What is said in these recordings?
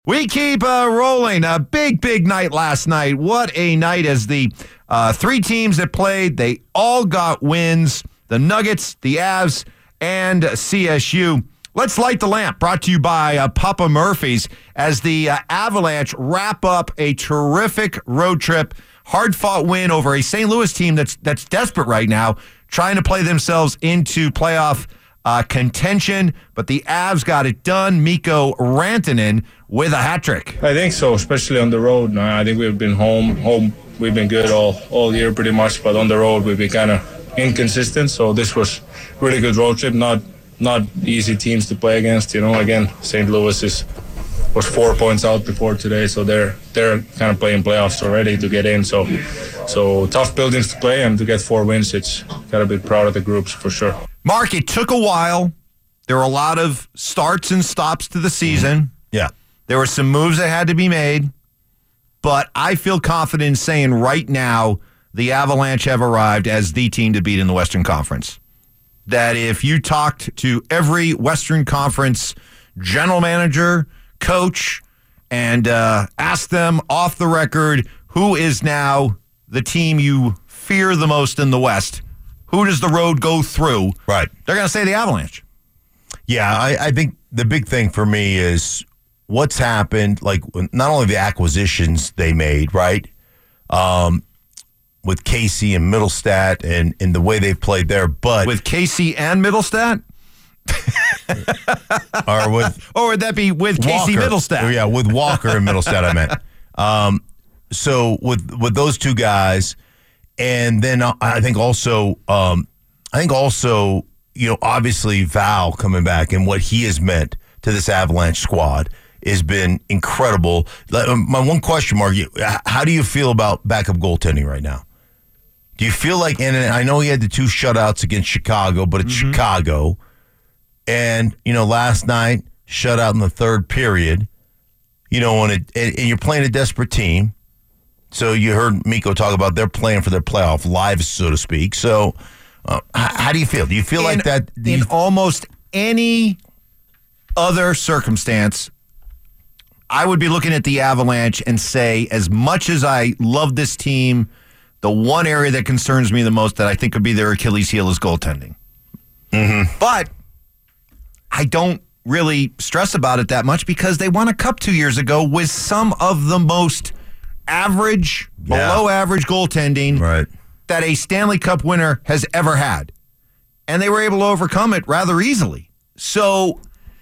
We keep rolling. A big night last night. What a night as the three teams that played, they all got wins. The Nuggets, the Avs, and CSU. Let's light the lamp. Brought to you by Papa Murphy's as the Avalanche wrap up a terrific road trip. Hard-fought win over a St. Louis team that's desperate right now, trying to play themselves into playoff contention, but the Avs got it done. Mikko Rantanen with a hat trick. I think so, especially on the road. I think we've been home. We've been good all year pretty much, but on the road we've been kind of inconsistent. So this was really good road trip. Not easy teams to play against. Again, St. Louis was 4 points out before today, so they're kind of playing playoffs already to get in. So tough buildings to play, and to get 4 wins, it's gotta be proud of the groups for sure. Mark, it took a while. There were a lot of starts and stops to the season. Yeah. There were some moves that had to be made, but I feel confident in saying right now the Avalanche have arrived as the team to beat in the Western Conference. That if you talked to every Western Conference general manager, coach, and asked them off the record, who is now the team you fear the most in the West, who does the road go through? Right. They're going to say the Avalanche. Yeah, I think the big thing for me is what's happened, like not only the acquisitions they made, right, with Casey and Middlestat and the way they've played there, but... With Casey and Middlestat? Or would that be with Casey Walker. Middlestat? Oh, yeah, with Walker and Middlestat, I meant. So with those two guys, and then I think also, obviously Val coming back and what he has meant to this Avalanche squad has been incredible. My one question, Mark, how do you feel about backup goaltending right now? Do you feel like, and I know he had the 2 shutouts against Chicago, but it's Chicago. And, last night, shutout in the third period, and you're playing a desperate team. So you heard Mikko talk about they're playing for their playoff lives, so to speak. So how do you feel? Do you feel like that? In almost any other circumstance, I would be looking at the Avalanche and say, as much as I love this team, the one area that concerns me the most that I think could be their Achilles heel is goaltending. Mm-hmm. But I don't really stress about it that much because they won a cup 2 years ago with some of the most average, below average goaltending that a Stanley Cup winner has ever had. And they were able to overcome it rather easily. So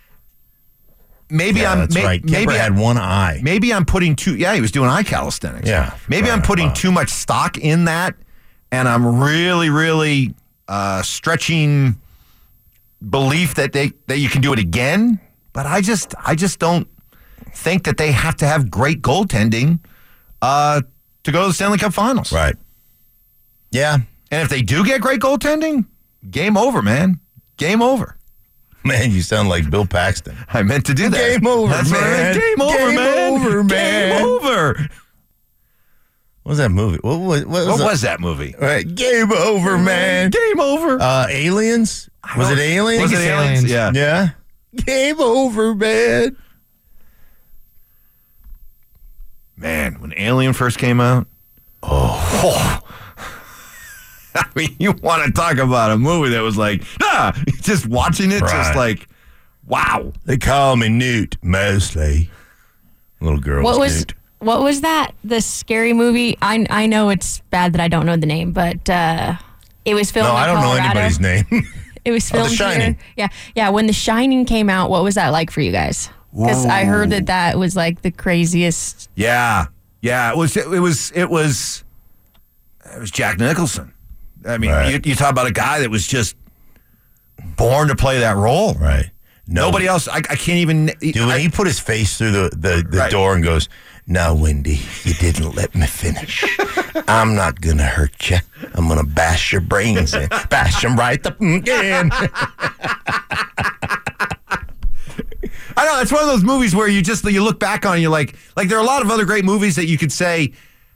maybe Kemper had one eye. Maybe I'm putting he was doing eye calisthenics. Yeah. Maybe I'm putting too much stock in that, and I'm really, really stretching belief that you can do it again. But I just don't think that they have to have great goaltending to go to the Stanley Cup Finals. Right. Yeah. And if they do get great goaltending, game over, man. Game over. Man, you sound like Bill Paxton. I meant to do that. Game over, That's man. Game over, Game man. over, man. Game over. What was that movie? What was that movie? Right. Game over, man. Game over. Aliens? Was it Aliens? Was it Aliens? Yeah. Yeah. Game over, man. Man, when Alien first came out, I mean, you want to talk about a movie that was like, just watching it, just like, wow. They call me Newt, mostly. Little girl. What was that? The scary movie? I know it's bad that I don't know the name, but it was filmed in I don't Colorado. know anybody's name. It was filmed The Shining. here. Yeah. When The Shining came out, what was that like for you guys? Because I heard that was like the craziest. Yeah. It was Jack Nicholson. I mean, you talk about a guy that was just born to play that role. Right. Nobody else. I can't even. Dude, when he put his face through the door and goes, "Now, Wendy, you didn't let me finish. I'm not gonna hurt you. I'm gonna bash your brains in, bash them right up again." I know, it's one of those movies where you look back on and you're like there are a lot of other great movies that you could say,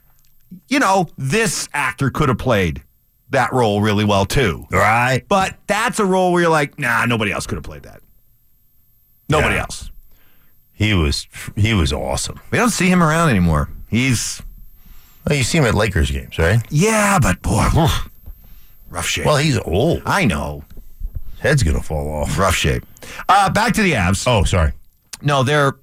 this actor could have played that role really well too. Right. But that's a role where you're like, nah, nobody else could have played that. Nobody else. He was awesome. We don't see him around anymore. Well, you see him at Lakers games, right? Yeah, but boy, rough shape. Well, he's old. I know. His head's going to fall off. Rough shape. Back to the Avs. Oh, sorry. No, they're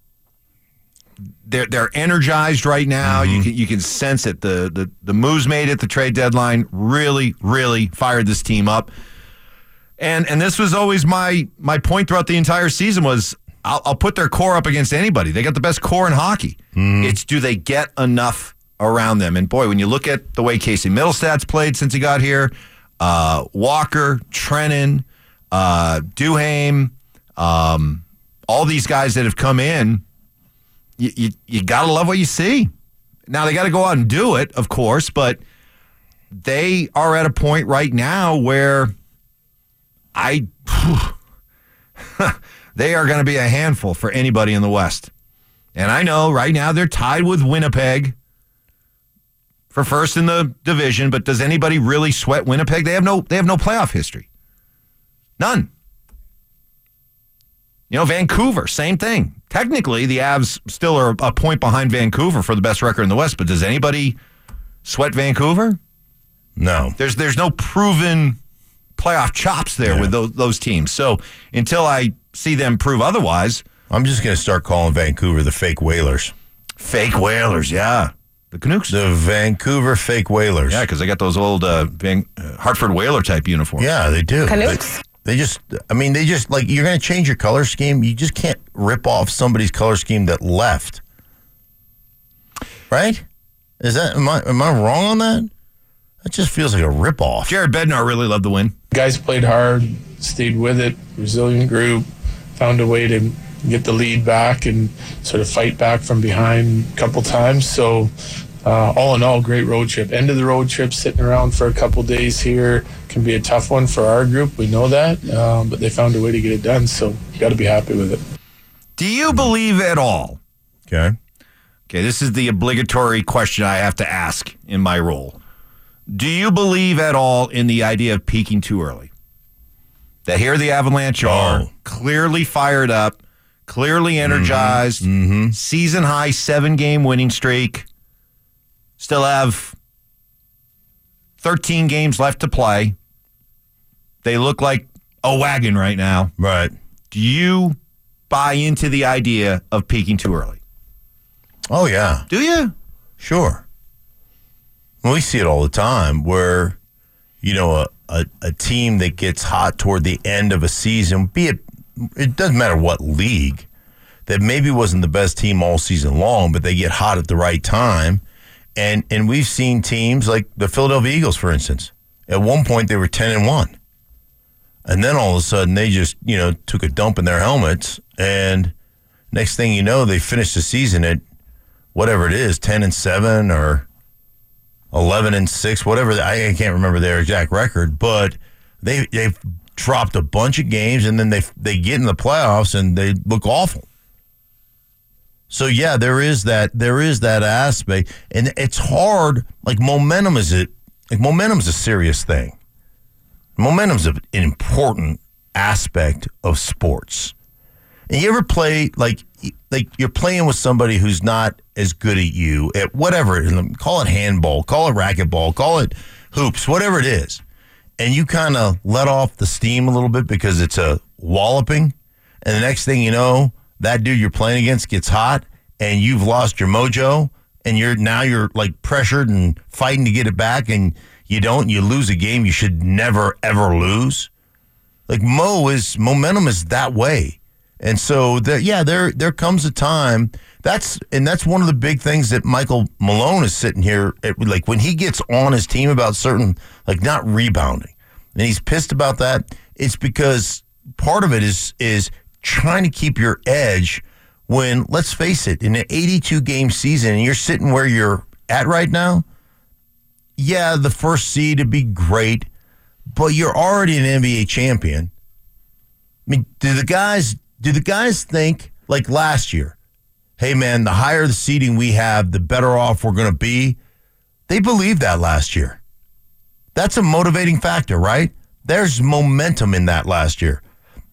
energized right now. Mm-hmm. You can sense it. The moves made at the trade deadline really, really fired this team up. And this was always my point throughout the entire season was I'll put their core up against anybody. They got the best core in hockey. It's do they get enough around them? And boy, when you look at the way Casey Middlestad's played since he got here, Walker, Trennan, Duhaime, all these guys that have come in, you got to love what you see. Now, they got to go out and do it, of course, but they are at a point right now where they are going to be a handful for anybody in the West. And I know right now they're tied with Winnipeg for first in the division, but does anybody really sweat Winnipeg? They have no playoff history. None. Vancouver, same thing. Technically, the Avs still are a point behind Vancouver for the best record in the West, but does anybody sweat Vancouver? No. There's no proven playoff chops there with those teams. So until I see them prove otherwise, I'm just going to start calling Vancouver the fake Whalers. Fake Whalers, yeah. The Canucks. The Vancouver fake Whalers. Yeah, because they got those old Hartford Whaler type uniforms. Yeah, they do. Canucks. They just like, you're going to change your color scheme. You just can't rip off somebody's color scheme that left. Right? Am I wrong on that? That just feels like a ripoff. Jared Bednar really loved the win. Guys played hard, stayed with it, resilient group, found a way to get the lead back and sort of fight back from behind a couple times. So all in all, great road trip. End of the road trip, sitting around for a couple days here can be a tough one for our group. We know that, but they found a way to get it done. So you got to be happy with it. Do you believe at all? Okay, this is the obligatory question I have to ask in my role. Do you believe at all in the idea of peaking too early? That here the Avalanche are clearly fired up, clearly energized, season high 7-game winning streak, still have 13 games left to play. They look like a wagon right now. Right. Do you buy into the idea of peaking too early? Oh, yeah. Do you? Sure. We see it all the time where, a team that gets hot toward the end of a season, it doesn't matter what league, that maybe wasn't the best team all season long, but they get hot at the right time. And we've seen teams like the Philadelphia Eagles, for instance. At one point, they were 10-1. And then all of a sudden, they just, took a dump in their helmets. And next thing you know, they finished the season at whatever it is, 10-7 or 11-6, whatever. I can't remember their exact record, but they've dropped a bunch of games, and then they get in the playoffs and they look awful. So yeah, there is that aspect, and it's hard. Like momentum's a serious thing. Momentum's an important aspect of sports. And you ever play like you're playing with somebody who's not as good at you at whatever, call it handball, call it racquetball, call it hoops, whatever it is, and you kind of let off the steam a little bit because it's a walloping, and the next thing you know, that dude you're playing against gets hot, and you've lost your mojo, and you're like pressured and fighting to get it back, and you lose a game you should never ever lose. Like momentum is that way. And so there comes a time that's one of the big things that Michael Malone is sitting here at, like when he gets on his team about certain, like not rebounding, and he's pissed about that. It's because part of it is trying to keep your edge when, let's face it, in an 82 game season and you're sitting where you're at right now. Yeah, the first seed would be great, but you're already an NBA champion. I mean, do the guys think, like last year, hey, man, the higher the seeding we have, the better off we're going to be? They believed that last year. That's a motivating factor, right? There's momentum in that last year.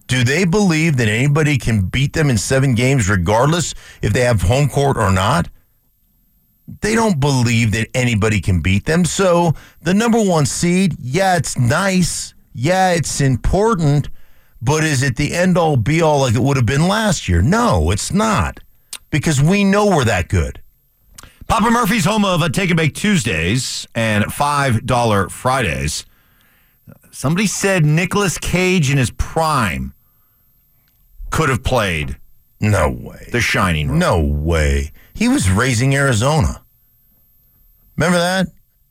Do they believe that anybody can beat them in 7 games regardless if they have home court or not? They don't believe that anybody can beat them. So the number 1 seed, yeah, it's nice. Yeah, it's important. But is it the end-all, be-all like it would have been last year? No, it's not. Because we know we're that good. Papa Murphy's home of Take a Bake Tuesdays and $5 Fridays. Somebody said Nicolas Cage in his prime could have played No way. The Shining role. No way. He was Raising Arizona. Remember that?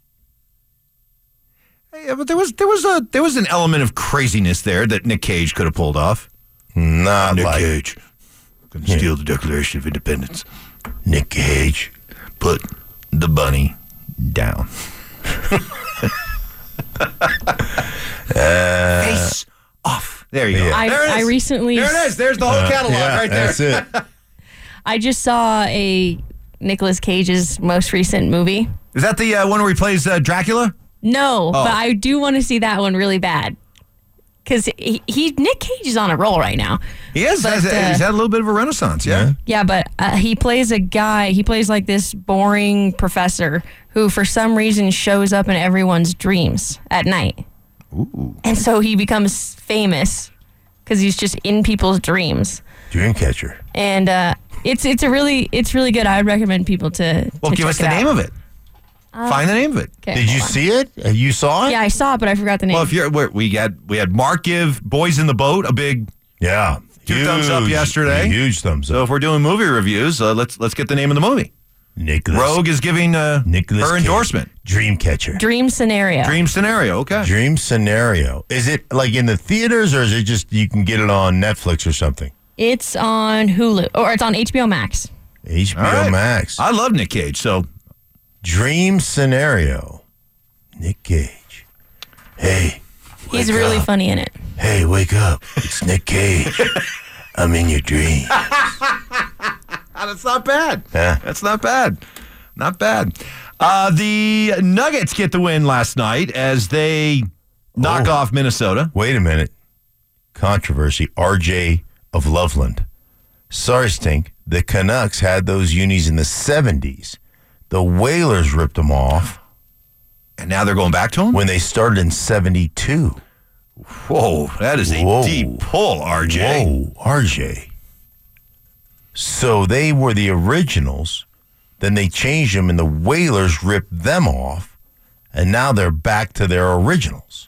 Yeah, but there was an element of craziness there that Nick Cage could have pulled off. Not Nick like Cage gonna steal the Declaration of Independence. Nick Cage. Put the bunny down. Face off. There you go. Yeah. There it is. I recently. There it is. There's the whole catalog right there. That's it. I just saw a Nicolas Cage's most recent movie. Is that the one where he plays Dracula? No, but I do want to see that one really bad. Because Nick Cage is on a roll right now. He is. But, He's had a little bit of a renaissance, yeah? Yeah, but he plays a guy, he plays like this boring professor who for some reason shows up in everyone's dreams at night. Ooh. And so he becomes famous because he's just in people's dreams. Dreamcatcher. And it's really good. I would recommend people to Well, give us the name of it. Find the name of it. Okay, Did you hold on. see it? You saw it? Yeah, I saw it, but I forgot the name. Well, we had Mark give Boys in the Boat a big. Yeah. 2 thumbs up yesterday. Huge thumbs up. So if we're doing movie reviews, let's get the name of the movie. Nicholas. Rogue is giving Nicolas her Cage. endorsement. Dreamcatcher. Dream Scenario. Dream scenario. Okay. Dream Scenario. Is it like in the theaters or is it just you can get it on Netflix or something? It's on Hulu, or it's on HBO Max. HBO All right. Max. I love Nick Cage. So Dream Scenario. Nick Cage. Hey. He's wake really up. funny in it. Hey, wake up. It's Nick Cage. I'm in your dream. that's not bad. Yeah. That's not bad. Not bad. The Nuggets get the win last night as they knock off Minnesota. Wait a minute. Controversy. RJ of Loveland. Sorry, Stink. The Canucks had those unis in the 70s. The Whalers ripped them off And now they're going back to him? when they started in 72. Whoa, that is a Whoa. deep pull, RJ. Whoa, RJ. So they were the originals. Then they changed them, and the Whalers ripped them off. And now they're back to their originals.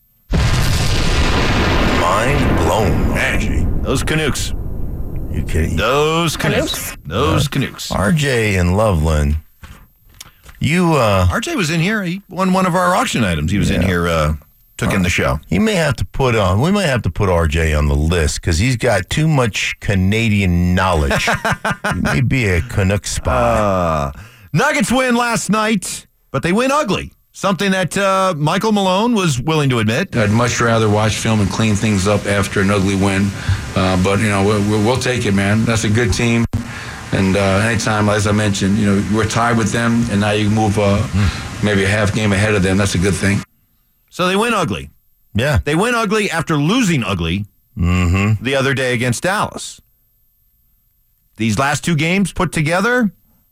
Mind blown, RJ. Those Canucks. You kidding? Those Canucks. Those Canucks. RJ and Loveland. You, RJ was in here. He won one of our auction items. He was in here, took in the show. he may have to put on, we might have to put RJ on the list because he's got too much Canadian knowledge. He may be a Canuck spy. Nuggets win last night, but they win ugly. Something that Michael Malone was willing to admit. I'd much rather watch film and clean things up after an ugly win. But, you know, we'll take it, man. That's a good team. And anytime, as I mentioned, you know, we're tied with them, and now you move maybe a half game ahead of them. That's a good thing. So they win ugly. Yeah. They win ugly after losing ugly the other day against Dallas. These last 2 games put together,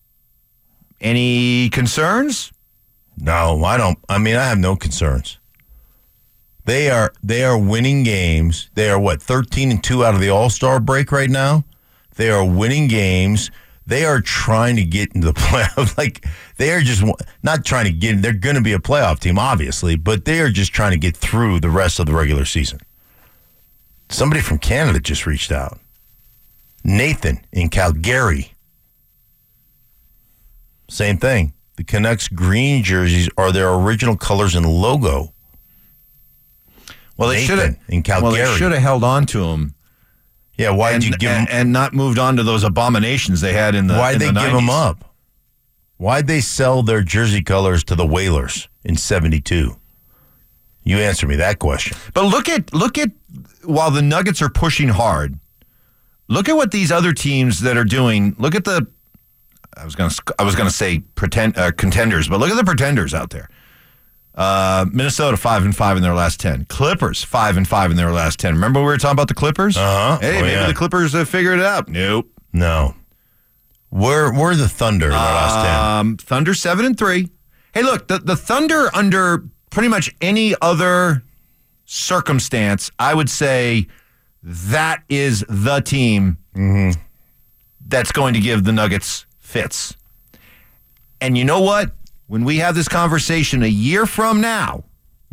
any concerns? No, I don't. I mean, I have no concerns. They are winning games. They are 13-2 out of the All-Star break right now. They are winning games. They are trying to get into the playoffs. Like they are just not trying to get in. They're going to be a playoff team, obviously, but they are just trying to get through the rest of the regular season. Somebody from Canada just reached out. Nathan in Calgary. Same thing. The Canucks green jerseys are their original colors and logo. Well, they should Nathan have in Calgary. Well, they should have held on to him Yeah, why did you give them? and not moved on to those abominations they had in the. Why'd they the give 90s. them up? Why'd they sell their jersey colors to the Whalers in 72? You answer me that question. But look at while the Nuggets are pushing hard, look at what these other teams that are doing. Look at the I was gonna say contenders, but look at the pretenders out there. Minnesota 5-5 in their last 10. Clippers 5-5 in their last 10. Remember we were talking about the Clippers? Hey, maybe the Clippers have figured it out. Nope. No. Where are the Thunder in their last 10? Thunder 7-3. Hey, look, the Thunder under pretty much any other circumstance, I would say that is the team that's going to give the Nuggets fits. And you know what? When we have this conversation a year from now,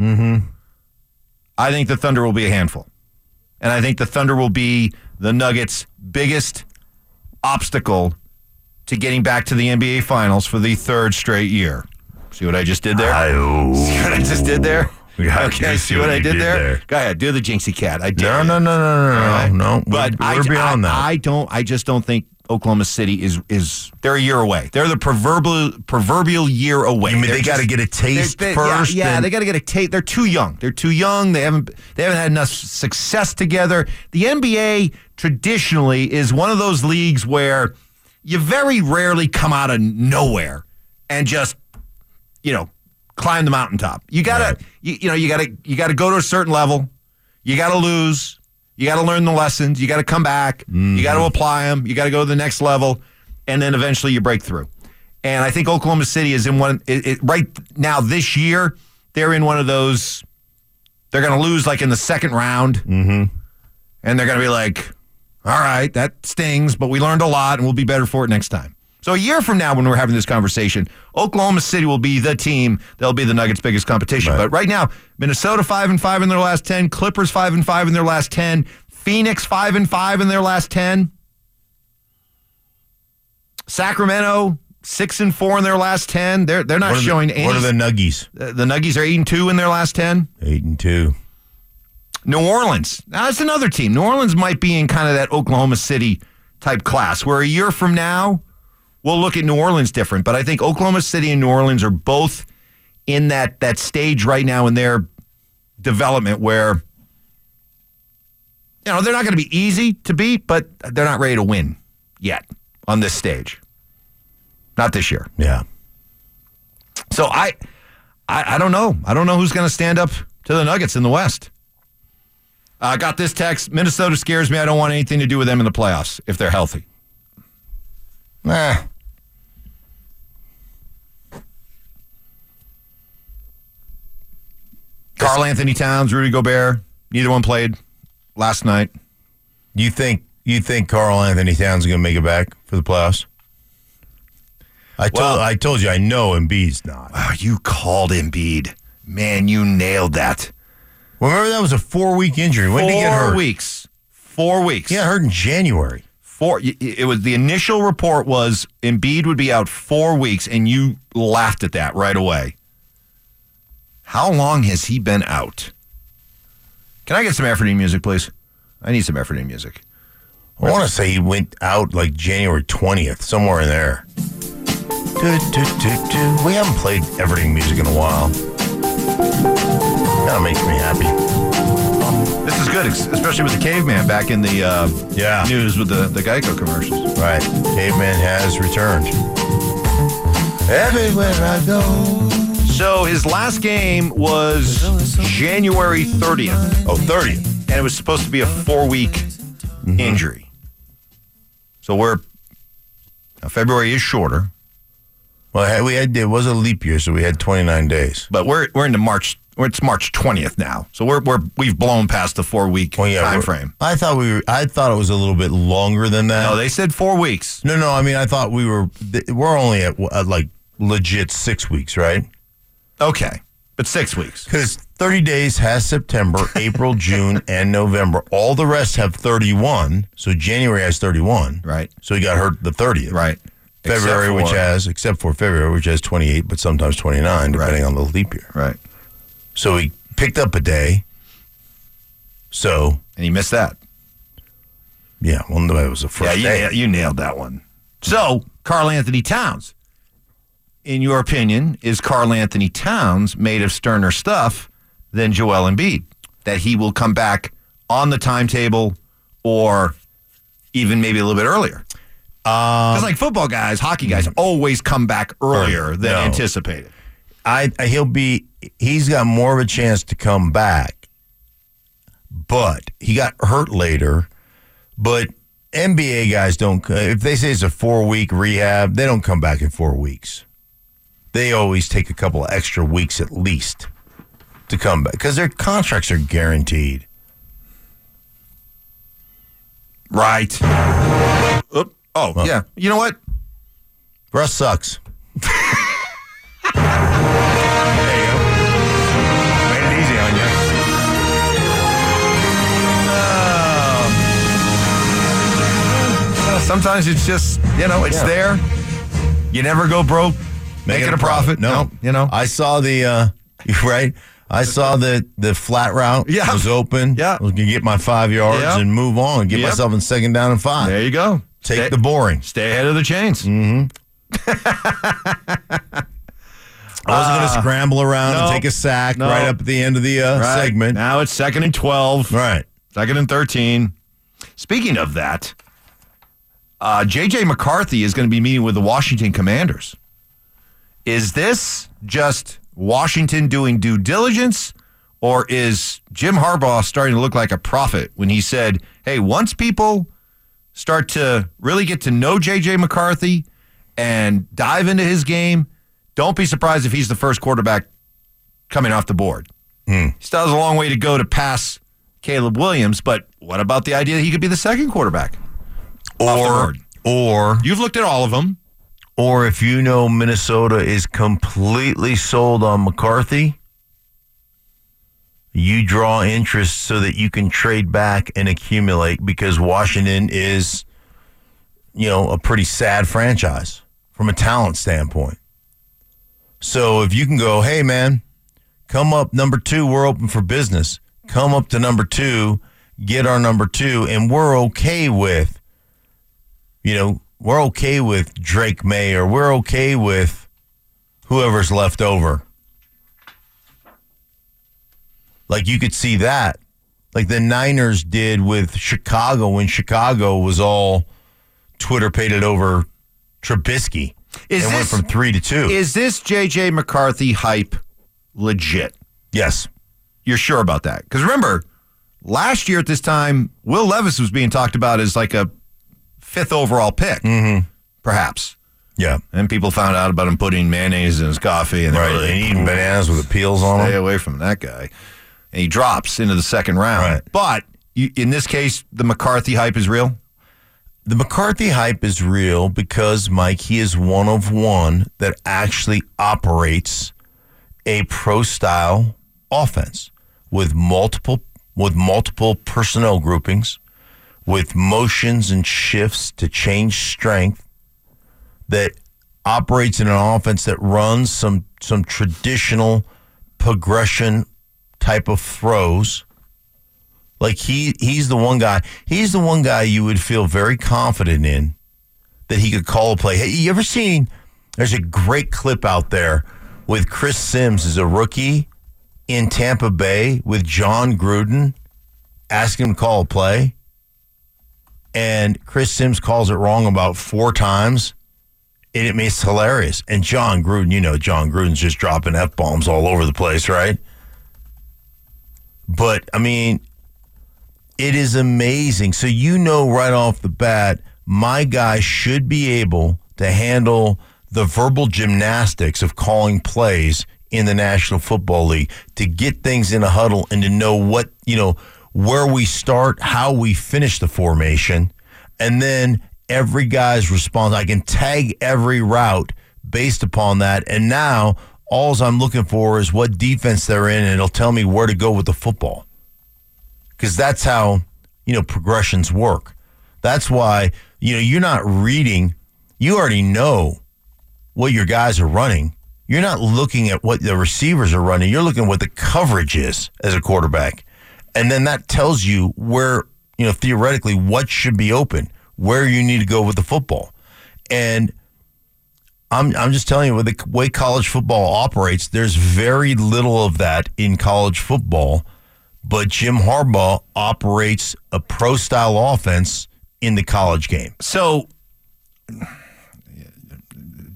I think the Thunder will be a handful. And I think the Thunder will be the Nuggets' biggest obstacle to getting back to the NBA Finals for the third straight year. See what I just did there? See what I just did there? Okay, see what I did there? Go ahead, do the Jinxie Cat. I did. No. But we're beyond that. I just don't think Oklahoma City is they're a year away. They're the proverbial year away. You mean they got to get a taste first? Yeah, they got to get a taste. They're too young. They haven't had enough success together. The NBA traditionally is one of those leagues where you very rarely come out of nowhere and just, climb the mountaintop. You gotta, you gotta go to a certain level. You gotta lose. You gotta learn the lessons. You gotta come back. You gotta apply them. You gotta go to the next level, and then eventually you break through. And I think Oklahoma City is in one right now this year. They're in one of those. They're gonna lose like in the second round, and they're gonna be like, all right, that stings, but we learned a lot, and we'll be better for it next time. So a year from now when we're having this conversation, Oklahoma City will be the team. They'll be the Nuggets' biggest competition. But right now, Minnesota 5-5 in their last 10, Clippers 5-5 in their last 10, Phoenix 5-5 in their last 10, Sacramento 6-4 in their last 10. They're not showing any. What are the Nuggies? The Nuggies are 8-2 in their last 10. 8-2. New Orleans. Now, that's another team. New Orleans might be in kind of that Oklahoma City type class, where a year from now, we'll look at New Orleans different. But I think Oklahoma City and New Orleans are both in that stage right now in their development where, they're not going to be easy to beat, but they're not ready to win yet on this stage. Not this year. Yeah. So I don't know. I don't know who's going to stand up to the Nuggets in the West. I got this text. Minnesota scares me. I don't want anything to do with them in the playoffs if they're healthy. Karl Anthony Towns, Rudy Gobert, neither one played last night. You think Karl Anthony Towns is going to make it back for the playoffs? I told you I know Embiid's not. Wow, you called Embiid. Man, you nailed that. Well, remember that was a 4-week injury. When did he get hurt? 4 weeks. He got hurt in January. It was the initial report was Embiid would be out 4 weeks, and you laughed at that right away. How long has he been out? Can I get some efforting music, please? I need some efforting music. I want to say he went out like January 20th, somewhere in there. We haven't played efforting music in a while. That makes me happy. This is good, especially with the caveman back in the news with the Geico commercials. Right. Caveman has returned. Everywhere I go. So his last game was January 30th. Oh, 30th. And it was supposed to be a 4-week injury. So February is shorter. Well, it was a leap year, so we had 29 days. But we're into March. It's March 20th now, so we've blown past the 4-week time frame. I thought it was a little bit longer than that. No, they said 4 weeks. No. I mean, I thought we're only at like legit 6 weeks, right? Okay, but 6 weeks because 30 days has September, April, June, and November. All the rest have 31. So January has 31. Right. So he got hurt the 30th. Right. February, except for February, which has 28, but sometimes 29, depending on the leap year. Right. So he picked up a day. And he missed that. Yeah, well, no, it was the first day. Yeah, you nailed that one. So, Karl Anthony Towns, in your opinion, is Karl Anthony Towns made of sterner stuff than Joel Embiid? That he will come back on the timetable or even maybe a little bit earlier? Because like football guys, hockey guys always come back earlier than anticipated. he's got more of a chance to come back, but he got hurt later. But NBA guys don't, if they say it's a 4-week rehab, they don't come back in 4 weeks. They always take a couple of extra weeks at least to come back because their contracts are guaranteed. Right. Yeah. You know what? Russ sucks. There you go. Made it easy on you. Sometimes it's just, it's there. You never go broke making a profit. No. I saw the, right? I saw the flat route was open. Yeah. I was going to get my 5 yards and move on. Get myself in 2nd down and 5. There you go. Take the boring. Stay ahead of the chains. Mm-hmm. I wasn't going to scramble around and take a sack right up at the end of the segment. Now it's 2nd and 12. Right. 2nd and 13. Speaking of that, J.J. McCarthy is going to be meeting with the Washington Commanders. Is this just Washington doing due diligence, or is Jim Harbaugh starting to look like a prophet when he said, hey, once people start to really get to know J.J. McCarthy and dive into his game, don't be surprised if he's the first quarterback coming off the board. He still has a long way to go to pass Caleb Williams, but what about the idea that he could be the second quarterback? Or you've looked at all of them. Or if you know Minnesota is completely sold on McCarthy, you draw interest so that you can trade back and accumulate because Washington is, a pretty sad franchise from a talent standpoint. So if you can go, hey, man, come up number 2, we're open for business. Come up to number 2, get our number 2, and we're okay with, we're okay with Drake May, or we're okay with whoever's left over. Like you could see that. Like the Niners did with Chicago when Chicago was all Twitter-pated over Trubisky. Went from 3 to 2. Is this J.J. McCarthy hype legit? Yes. You're sure about that? Because remember, last year at this time, Will Levis was being talked about as like a 5th overall pick, perhaps. Yeah. And people found out about him putting mayonnaise in his coffee. And and eating bananas with the peels on them. Stay away from that guy. And he drops into the 2nd round. Right. But in this case, the McCarthy hype is real? The McCarthy hype is real because, Mike, he is one of one that actually operates a pro-style offense with multiple personnel groupings, with motions and shifts to change strength, that operates in an offense that runs some traditional progression type of throws. Like he's the one guy you would feel very confident in that he could call a play. Hey, you ever seen, there's a great clip out there with Chris Sims as a rookie in Tampa Bay with John Gruden asking him to call a play. And Chris Sims calls it wrong about 4 times. And it makes it hilarious. And John Gruden, John Gruden's just dropping F-bombs all over the place, right? But, it is amazing. So right off the bat, my guy should be able to handle the verbal gymnastics of calling plays in the National Football League, to get things in a huddle and to know what, where we start, how we finish the formation, and then every guy's response. I can tag every route based upon that. And now all I'm looking for is what defense they're in, and it'll tell me where to go with the football. Because that's how, progressions work. That's why, you're not reading. You already know what your guys are running. You're not looking at what the receivers are running. You're looking at what the coverage is as a quarterback. And then that tells you where, theoretically, what should be open, where you need to go with the football. And I'm just telling you, with the way college football operates, there's very little of that in college football. But Jim Harbaugh operates a pro-style offense in the college game. So,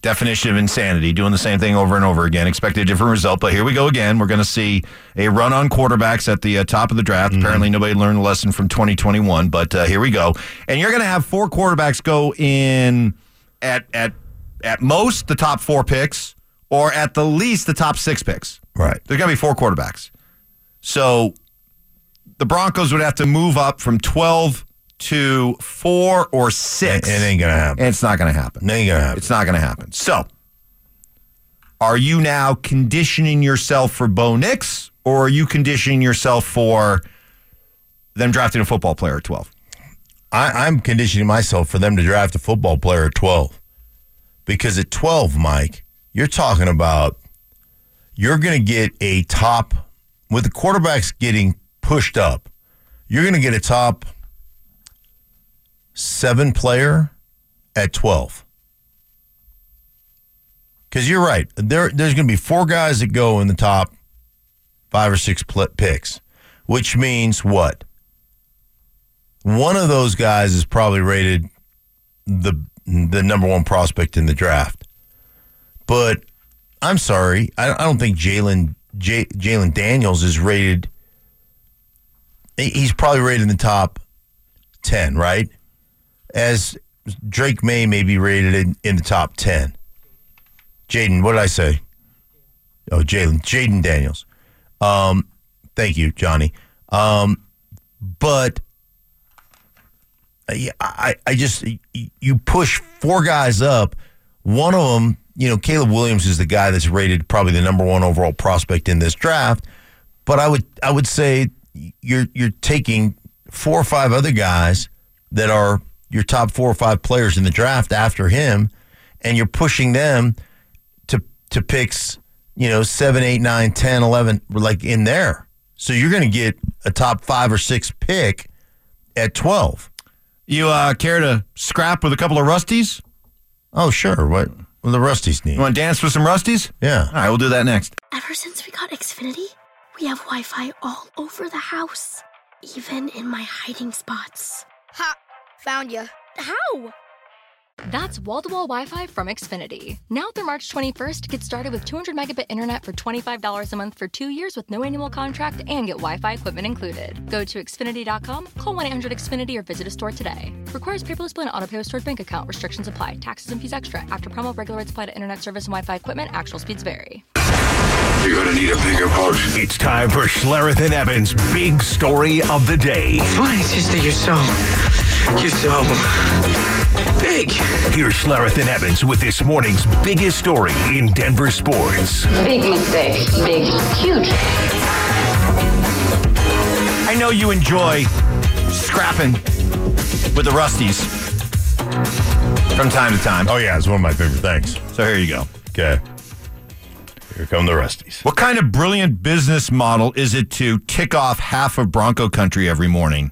Definition of insanity, doing the same thing over and over again, expect a different result. But here we go again. We're going to see a run on quarterbacks at the top of the draft. Apparently nobody learned a lesson from 2021, but here we go. And you're going to have 4 quarterbacks go in at most the top 4 picks, or at the least the top 6 picks. Right. There's going to be 4 quarterbacks. So the Broncos would have to move up from 12 to 4 or 6. It ain't going to happen. And it's not going to happen. It ain't going to happen. It's not going to happen. So, are you now conditioning yourself for Bo Nix, or are you conditioning yourself for them drafting a football player at 12? I'm conditioning myself for them to draft a football player at 12. Because at 12, Mike, you're talking about you're going to get a top, with the quarterbacks getting pushed up, you're going to get a top 7 player at 12. Because you're right. There's going to be 4 guys that go in the top 5 or 6 picks, which means what? One of those guys is probably rated the number 1 prospect in the draft. But I'm sorry, I don't think Jalen Daniels is rated. He's probably rated in the top 10, right? As Drake May be rated in the top 10. Jaden, what did I say? Oh, Jaden Daniels. Thank you, Johnny. But I just, you push 4 guys up. One of them, Caleb Williams is the guy that's rated probably the number 1 overall prospect in this draft. But I would say you're taking 4 or 5 other guys that are your top 4 or 5 players in the draft after him, and you're pushing them to picks, 7, 8, 9, 10, 11, like in there. So you're going to get a top 5 or 6 pick at 12. You care to scrap with a couple of Rusties? Oh, sure. What do the Rusties need? You want to dance with some Rusties? Yeah. All right, we'll do that next. Ever since we got Xfinity, we have Wi-Fi all over the house, even in my hiding spots. Ha! Found you. How? That's wall-to-wall Wi-Fi from Xfinity. Now through March 21st, get started with 200 megabit internet for $25 a month for 2 years with no annual contract and get Wi-Fi equipment included. Go to Xfinity.com, call 1-800-XFINITY or visit a store today. Requires paperless bill and auto-pay with stored bank account. Restrictions apply. Taxes and fees extra. After promo, regular rates apply to internet service and Wi-Fi equipment. Actual speeds vary. You're gonna need a bigger boat. It's time for Schlereth and Evans' big story of the day. Why is just that you're so big? Here's Schlereth and Evans with this morning's biggest story in Denver sports. Big mistake. Big, huge. I know you enjoy scrapping with the Rusties from time to time. Oh, yeah, it's one of my favorite things. So here you go. Okay. Here come the Rusties. What kind of brilliant business model is it to tick off half of Bronco country every morning?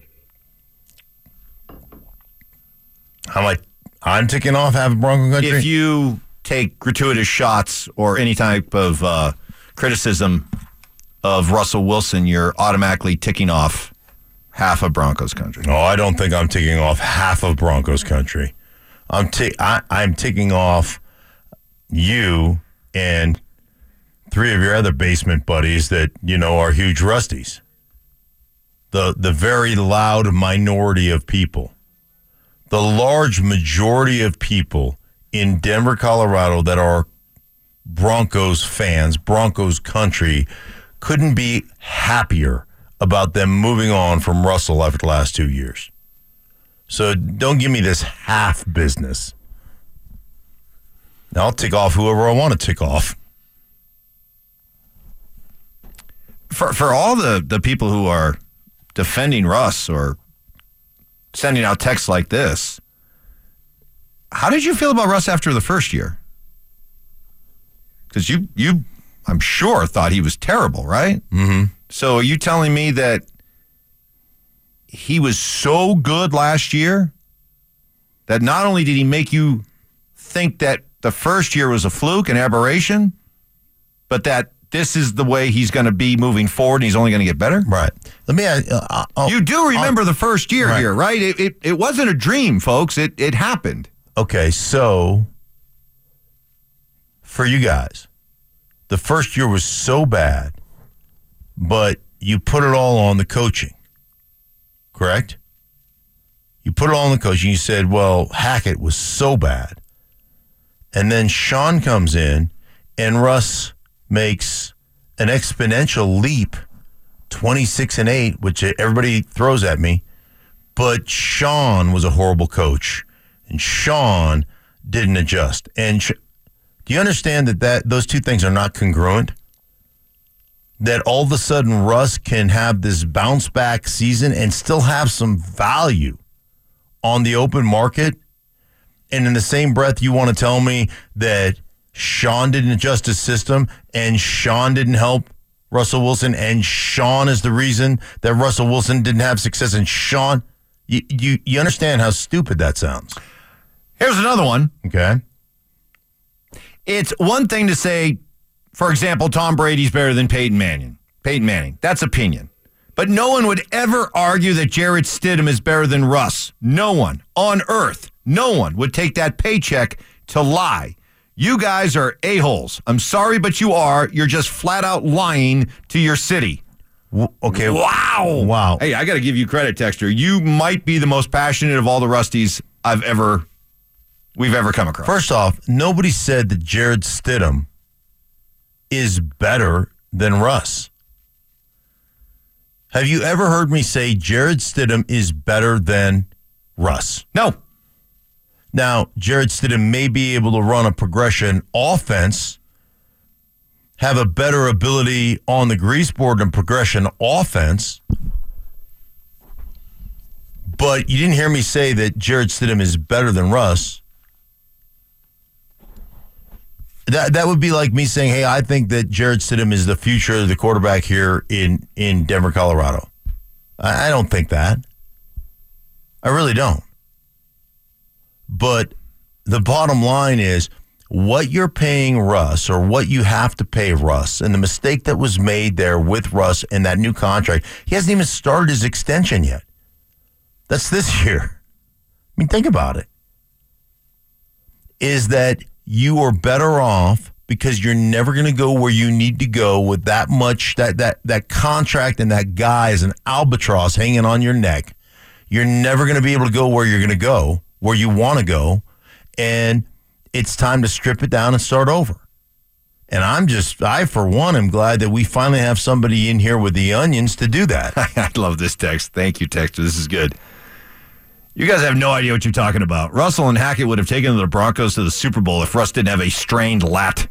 I'm ticking off half of Bronco country? If you take gratuitous shots or any type of criticism of Russell Wilson, you're automatically ticking off half of Broncos country. Oh, I don't think I'm ticking off half of Broncos country. I'm ticking off you and 3 of your other basement buddies that, are huge Rusties. The very loud minority of people. The large majority of people in Denver, Colorado that are Broncos fans, Broncos country, couldn't be happier about them moving on from Russell after the last 2 years. So don't give me this half business. Now I'll tick off whoever I want to tick off. For all the people who are defending Russ or sending out texts like this, how did you feel about Russ after the first year? Because you, I'm sure, thought he was terrible, right? Mm-hmm. So are you telling me that he was so good last year that not only did he make you think that the first year was a fluke, an aberration, but that this is the way he's going to be moving forward and he's only going to get better? Right. Let me you do remember the first year here, right? It wasn't a dream, folks. It happened. Okay, so for you guys, the first year was so bad, but you put it all on the coaching, correct? You put it all on the coaching. You said, well, Hackett was so bad. And then Sean comes in, and Russ makes an exponential leap, 26-8, which everybody throws at me. But Sean was a horrible coach, and Sean didn't adjust. And do you understand that those two things are not congruent? That all of a sudden Russ can have this bounce back season and still have some value on the open market, and in the same breath you want to tell me that Sean didn't adjust his system and Sean didn't help Russell Wilson and Sean is the reason that Russell Wilson didn't have success, and Sean, you understand how stupid that sounds. Here's another one. Okay. It's one thing to say, for example, Tom Brady's better than Peyton Manning. Peyton Manning. That's opinion. But no one would ever argue that Jarrett Stidham is better than Russ. No one on earth. No one would take that paycheck to lie. You guys are a-holes. I'm sorry, but you are. You're just flat out lying to your city. Okay. Wow. Hey, I got to give you credit, Texter. You might be the most passionate of all the Rusties we've ever come across. First off, nobody said that Jarrett Stidham is better than Russ. Have you ever heard me say Jarrett Stidham is better than Russ? No. Now, Jarrett Stidham may be able to run a progression offense, have a better ability on the grease board and progression offense, but you didn't hear me say that Jarrett Stidham is better than Russ. That would be like me saying, hey, I think that Jarrett Stidham is the future of the quarterback here in Denver, Colorado. I don't think that. I really don't. But the bottom line is what you're paying Russ or what you have to pay Russ and the mistake that was made there with Russ in that new contract. He hasn't even started his extension yet. That's this year. I mean, think about it. Is that you are better off because you're never going to go where you need to go with that much, that contract and that guy is an albatross hanging on your neck. You're never going to be able to go where you're going to go, where you want to go, and it's time to strip it down and start over. And I for one, am glad that we finally have somebody in here with the onions to do that. I love this text. Thank you, Texter. This is good. You guys have no idea what you're talking about. Russell and Hackett would have taken the Broncos to the Super Bowl if Russ didn't have a strained lat.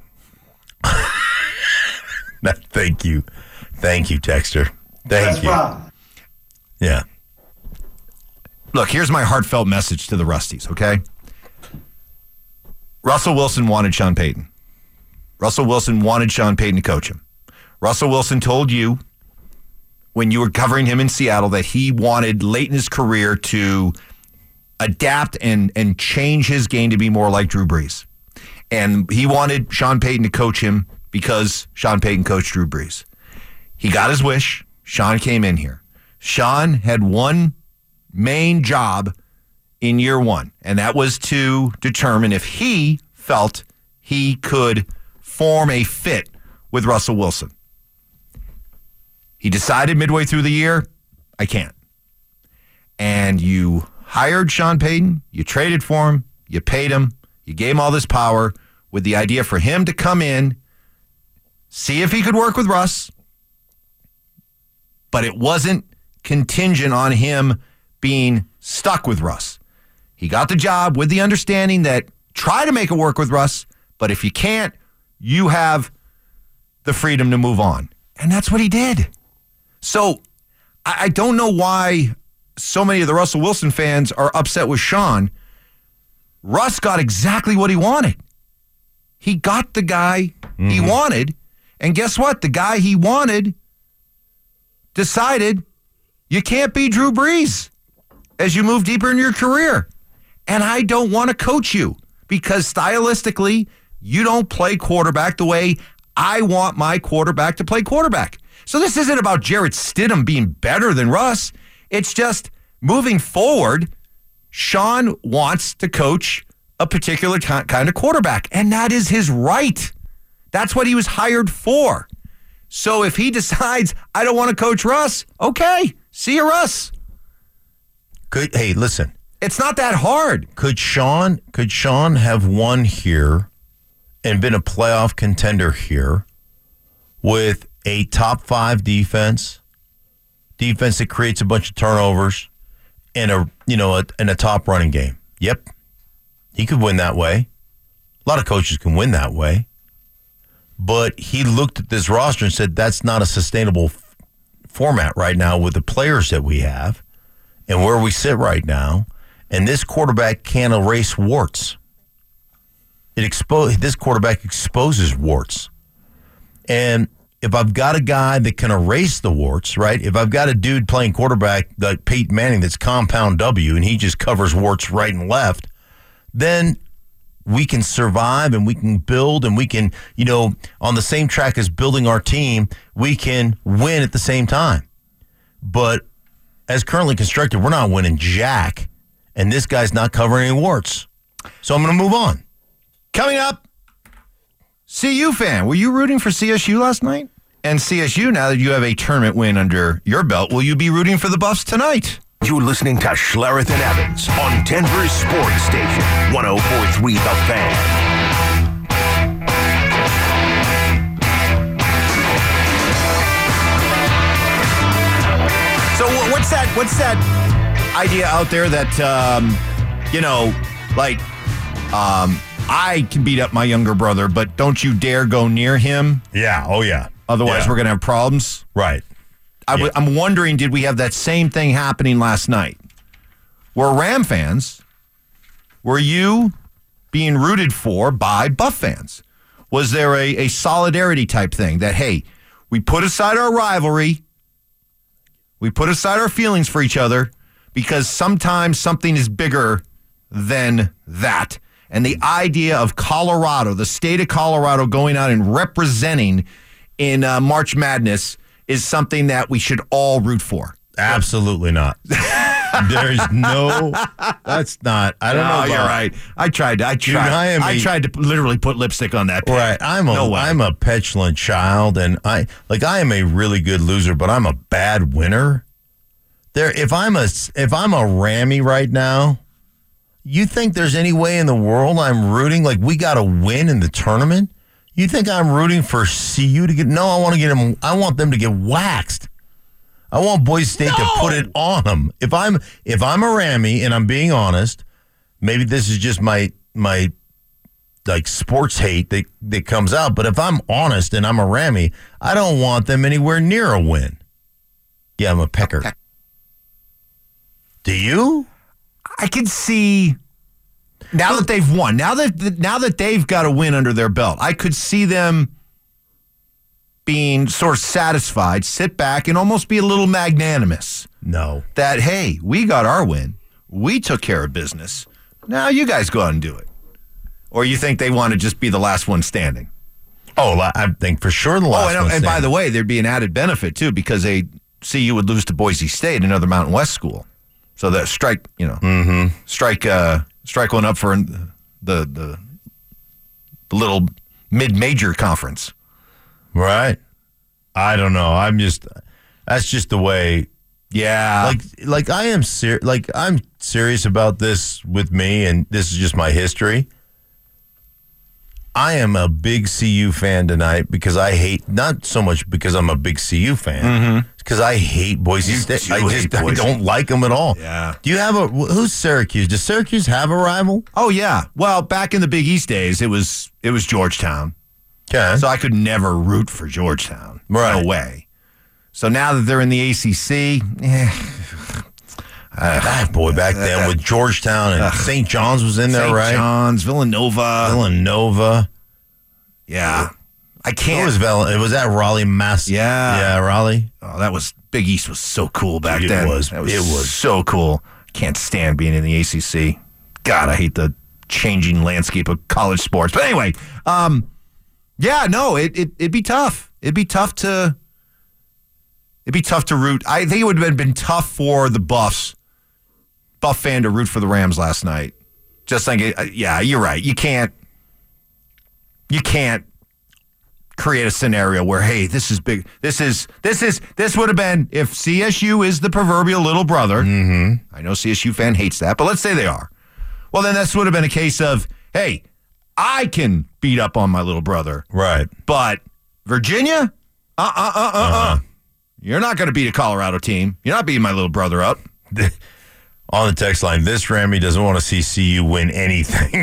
Thank you. Thank you, Texter. Thank you. Yeah. Look, here's my heartfelt message to the Rusties, okay? Russell Wilson wanted Sean Payton. Russell Wilson wanted Sean Payton to coach him. Russell Wilson told you when you were covering him in Seattle that he wanted late in his career to adapt and change his game to be more like Drew Brees. And he wanted Sean Payton to coach him because Sean Payton coached Drew Brees. He got his wish. Sean came in here. Sean had one main job in year one, and that was to determine if he felt he could form a fit with Russell Wilson. He decided midway through the year, I can't. And you hired Sean Payton, you traded for him, you paid him, you gave him all this power with the idea for him to come in, see if he could work with Russ, but it wasn't contingent on him being stuck with Russ. He got the job with the understanding that try to make it work with Russ, but if you can't, you have the freedom to move on. And that's what he did. So I don't know why so many of the Russell Wilson fans are upset with Sean. Russ got exactly what he wanted. He got the guy he wanted. And guess what? The guy he wanted decided you can't be Drew Brees as you move deeper in your career. And I don't want to coach you because stylistically, you don't play quarterback the way I want my quarterback to play quarterback. So this isn't about Jarrett Stidham being better than Russ. It's just moving forward, Sean wants to coach a particular kind of quarterback, and that is his right. That's what he was hired for. So if he decides, I don't want to coach Russ, okay, see you, Russ. Hey, listen. It's not that hard. Could Sean have won here and been a playoff contender here with a top 5 defense that creates a bunch of turnovers, and a top running game? Yep. He could win that way. A lot of coaches can win that way. But he looked at this roster and said, that's not a sustainable format right now with the players that we have and where we sit right now. And this quarterback can't erase warts. This quarterback exposes warts. And if I've got a guy that can erase the warts, right? If I've got a dude playing quarterback like Peyton Manning that's compound W and he just covers warts right and left, then we can survive and we can build and we can, on the same track as building our team, we can win at the same time. But as currently constructed, we're not winning jack, and this guy's not covering any warts. So I'm going to move on. Coming up, CU fan, were you rooting for CSU last night? And CSU, now that you have a tournament win under your belt, will you be rooting for the Buffs tonight? You're listening to Schlereth and Evans on Denver's Sports Station, 104.3 The Fan. So what's that idea out there that, I can beat up my younger brother, but don't you dare go near him? Yeah, oh yeah. Otherwise we're going to have problems? Right. I'm wondering, did we have that same thing happening last night? Were Ram fans, were you being rooted for by Buff fans? Was there a solidarity type thing that, hey, we put aside our rivalry, we put aside our feelings for each other, because sometimes something is bigger than that. And the idea of Colorado, the state of Colorado, going out and representing in March Madness is something that we should all root for. Absolutely not. There's no. That's not. I don't know. You're right. I tried to literally put lipstick on that. Right. I'm a petulant child, and I am a really good loser, but I'm a bad winner. If I'm a Rammy right now, you think there's any way in the world I'm rooting? Like, we got to win in the tournament? You think I'm rooting for CU to get? No, I want to get them. I want them to get waxed. I want Boise State to put it on them. If I'm a Rammy, and I'm being honest, maybe this is just my sports hate that comes out. But if I'm honest and I'm a Rammy, I don't want them anywhere near a win. Yeah, I'm a pecker. Okay. Do you? I can see. Now that they've won, now that they've got a win under their belt, I could see them being sort of satisfied, sit back, and almost be a little magnanimous. No. That, hey, we got our win. We took care of business. Now you guys go out and do it. Or you think they want to just be the last one standing? Oh, I think for sure the last one standing. And by the way, there'd be an added benefit, too, because CU would lose to Boise State, another Mountain West school. So that strike one up for the little mid-major conference. Right. I don't know. That's just the way. Yeah. Like I am I'm serious about this with me, and this is just my history. I am a big CU fan tonight because I hate, not so much because I'm a big CU fan, because I hate Boise State. I don't like them at all. Yeah. Do you have who's Syracuse? Does Syracuse have a rival? Oh, yeah. Well, back in the Big East days, it was Georgetown. Okay. So I could never root for Georgetown. Right. No way. So now that they're in the ACC, back then with Georgetown and St. John's was in there, right? St. John's, Villanova. Yeah. I can't. It was at Raleigh, Mass. Yeah, Raleigh. Oh, Big East was so cool back then. It was so cool. Can't stand being in the ACC. God, I hate the changing landscape of college sports. But anyway, it'd be tough. It'd be tough to root. I think it would have been tough for the Buff fan to root for the Rams last night. Just like, yeah, you're right. You can't create a scenario where, hey, this is big. This would have been if CSU is the proverbial little brother. Mm-hmm. I know CSU fan hates that, but let's say they are. Well, then this would have been a case of, hey, I can beat up on my little brother. Right. But Virginia? You're not going to beat a Colorado team. You're not beating my little brother up. On the text line, this Rammy doesn't want to see CU win anything.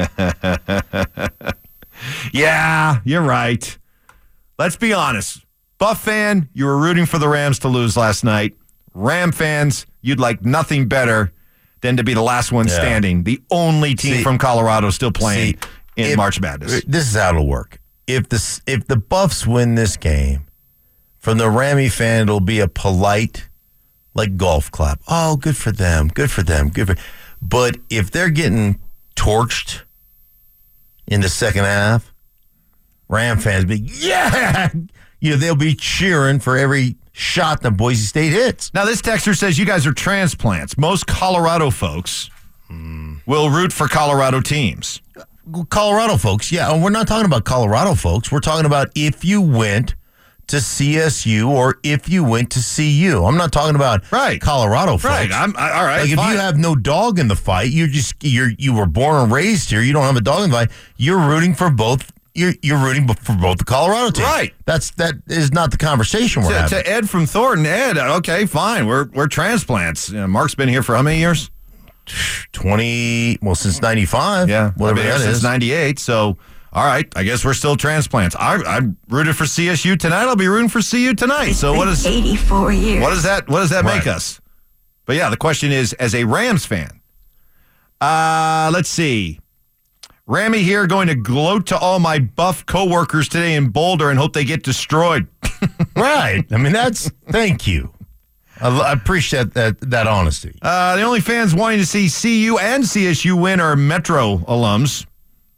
Yeah, you're right. Let's be honest. Buff fan, you were rooting for the Rams to lose last night. Ram fans, you'd like nothing better than to be the last one standing. The only team from Colorado still playing in March Madness. This is how it'll work. If the Buffs win this game, from the Rammy fan, it'll be a polite, like, golf clap. Oh, good for them. Good for them. But if they're getting torched in the second half, Ram fans be, they'll be cheering for every shot that Boise State hits. Now, this texter says you guys are transplants. Most Colorado folks will root for Colorado teams. Colorado folks, yeah. And we're not talking about Colorado folks. We're talking about if you went to CSU or if you went to CU. I'm not talking about Colorado folks. Right. All right. Like, if you have no dog in the fight, you were born and raised here, you don't have a dog in the fight, you're rooting for both. You're rooting for both the Colorado teams. Right. That is not the conversation we're having. To Ed from Thornton, Ed, okay, fine. We're transplants. Mark's been here for how many years? 20, since 95. Yeah. Whatever that is. Since 98. So, all right, I guess we're still transplants. I rooted for CSU tonight. I'll be rooting for CU tonight. So what is 84 years? What does that make us? But yeah, the question is, as a Rams fan, let's see. Rammy here going to gloat to all my Buff coworkers today in Boulder and hope they get destroyed. Right. I mean, thank you. I appreciate that honesty. The only fans wanting to see CU and CSU win are Metro alums.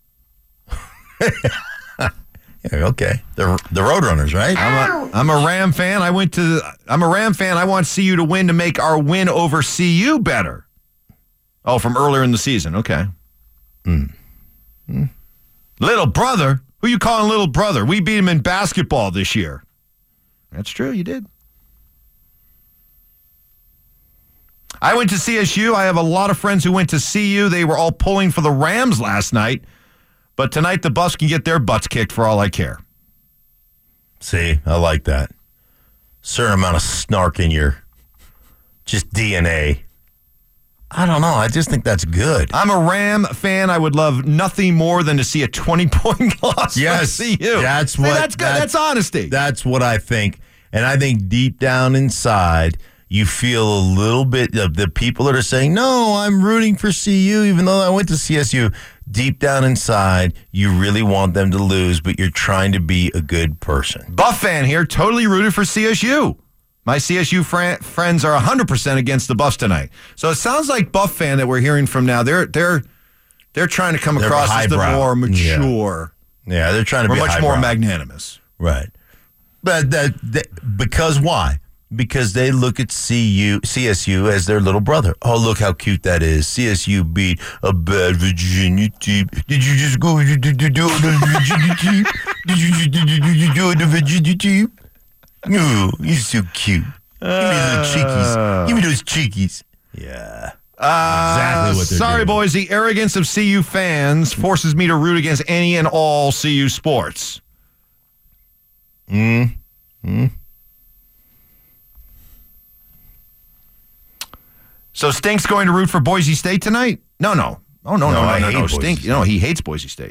Okay. The Roadrunners, right? I'm a Ram fan. I'm a Ram fan. I want CU to win to make our win over CU better. Oh, from earlier in the season. Okay. Little brother? Who you calling little brother? We beat him in basketball this year. That's true. You did. I went to CSU. I have a lot of friends who went to CU. They were all pulling for the Rams last night. But tonight the Buffs can get their butts kicked for all I care. See, I like that. Certain amount of snark in your just DNA. I don't know. I just think that's good. I'm a Ram fan. I would love nothing more than to see a 20-point loss for CU. That's good. That's honesty. That's what I think. And I think deep down inside, you feel a little bit of the people that are saying, no, I'm rooting for CU, even though I went to CSU. Deep down inside, you really want them to lose, but you're trying to be a good person. Buff fan here, totally rooted for CSU. My CSU friends are 100% against the Buffs tonight. So it sounds like Buff fan that we're hearing from now. They're trying to come across as the more mature. Yeah, they're trying to be much more magnanimous. Right. But because why? Because they look at CSU as their little brother. Oh, look how cute that is. CSU beat a bad Virginia team. Did you just go do it on the Virginia team? Did you do it on the Virginia team? Oh, you're so cute. Give me those cheekies. Give me those cheekies. Yeah. Exactly what they're sorry, doing. boys. The arrogance of CU fans forces me to root against any and all CU sports. So Stink's going to root for Boise State tonight? No. Oh, no. Stink. He hates Boise State.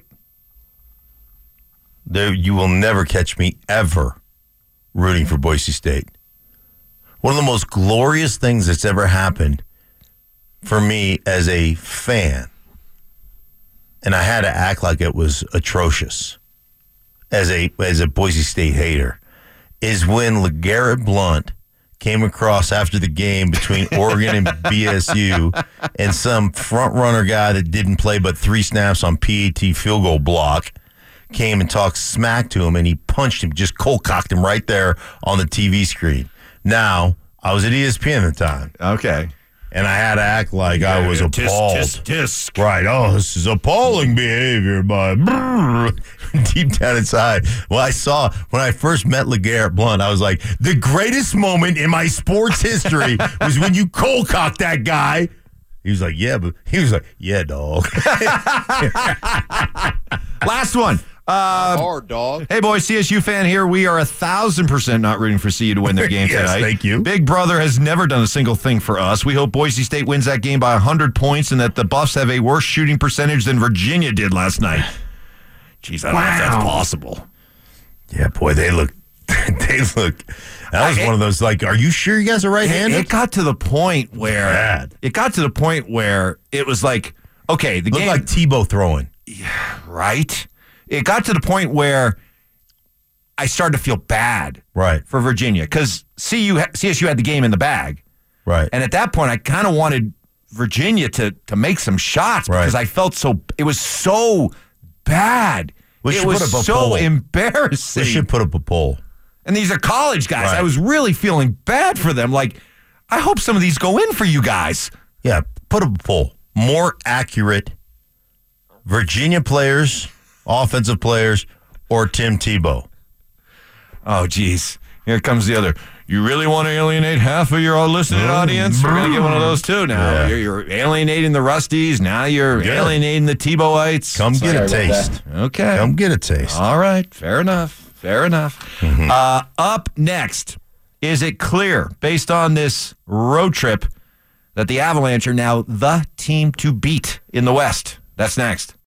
You will never catch me ever rooting for Boise State. One of the most glorious things that's ever happened for me as a fan, and I had to act like it was atrocious as a Boise State hater, is when LeGarrette Blount came across after the game between Oregon and BSU, and some front runner guy that didn't play but 3 snaps on PAT field goal block came and talked smack to him, and he punched him, just cold-cocked him right there on the TV screen. Now, I was at ESPN at the time. Okay. And I had to act like I was appalled. Tisk. Right. Oh, this is appalling behavior, but deep down inside. Well, I saw when I first met LeGarrette Blount, I was like, the greatest moment in my sports history was when you cold cocked that guy. He was like, yeah, dog. Last one. Hard, dog. Hey, boys, CSU fan here. We are 1,000% not rooting for CU to win their game Yes, tonight. thank you. Big Brother has never done a single thing for us. We hope Boise State wins that game by 100 points and that the Buffs have a worse shooting percentage than Virginia did last night. Jeez, I don't know if that's possible. Yeah, boy, they look. That was one of those, like, are you sure you guys are right-handed? It got to the point where it was like, okay, the Looked game like Tebow throwing. Yeah, right? It got to the point where I started to feel bad for Virginia because CSU had the game in the bag. Right. And at that point, I kind of wanted Virginia to make some shots because I felt it was so bad. It was so embarrassing. They should put up a poll. And these are college guys. Right. I was really feeling bad for them. Like, I hope some of these go in for you guys. Yeah, put up a poll. More accurate Virginia players, offensive players, or Tim Tebow? Oh, geez. Here comes the other. You really want to alienate half of your listening audience? We're going to get one of those, too, now. Yeah. You're alienating the Rusties. Now you're alienating the Tebowites. Come get a taste. Okay. Come get a taste. All right. Fair enough. Mm-hmm. Up next, is it clear, based on this road trip, that the Avalanche are now the team to beat in the West? That's next.